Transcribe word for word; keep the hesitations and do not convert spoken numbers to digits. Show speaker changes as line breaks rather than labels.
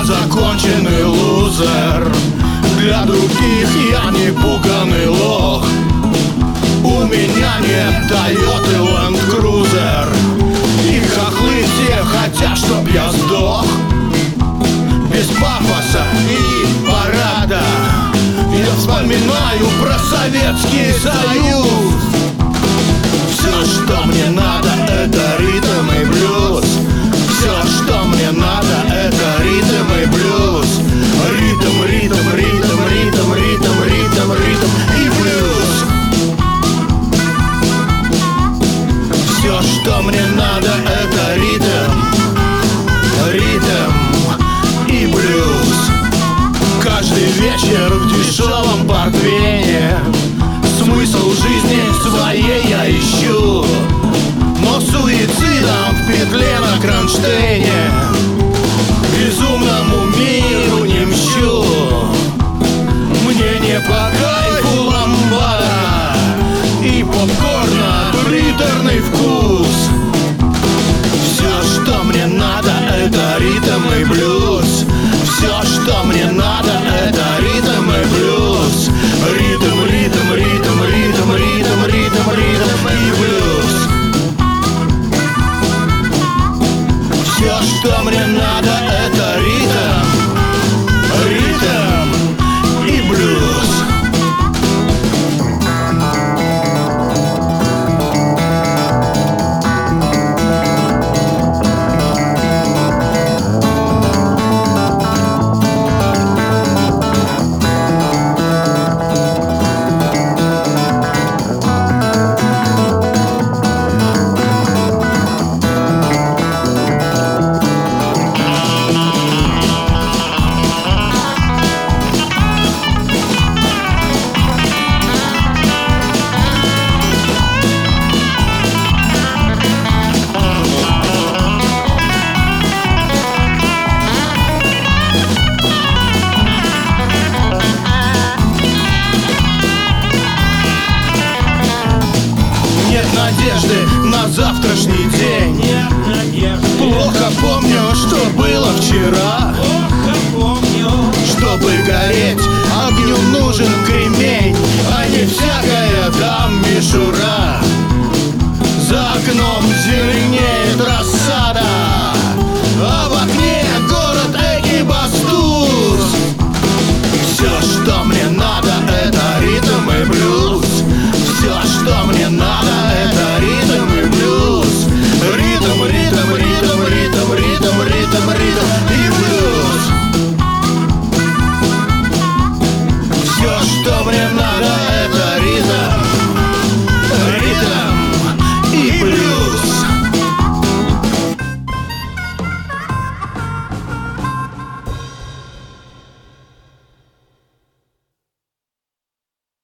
законченный лузер. Для других я не пуганый лох. У меня нет Тойоты Land Cruiser. И хохлы все хотят, чтоб я сдох. Без пафоса и парада я вспоминаю про Советский Союз. Все, что мне надо, это ритм и блюз. Все, что мне надо, это ритм и блюз. Ритм, ритм, ритм, ритм, ритм, ритм, ритм и блюз. Все, что мне надо, это ритм, ритм и блюз. Каждый вечер в дешевом портвейне смысл жизни своей я ищу, но суицидом в петле на кронштейне безумному миру не мщу. Мне не по кайфу ламбада и попкорна приторный вкус. Все, что мне надо, это ритм и блюз. Все, что мне надо, это ритм и блюз. Ритм, ритм, ритм, ритм, ритм, ритм, ритм и блюз. Все, что мне надо, это ритм, ритм и блюз. Надежды на завтрашний день.
Нет надежды.
Плохо помню, что было вчера.
Плохо помню.
Чтобы гореть, огню нужен кремень, а не всякая там мишура. За окном зелень.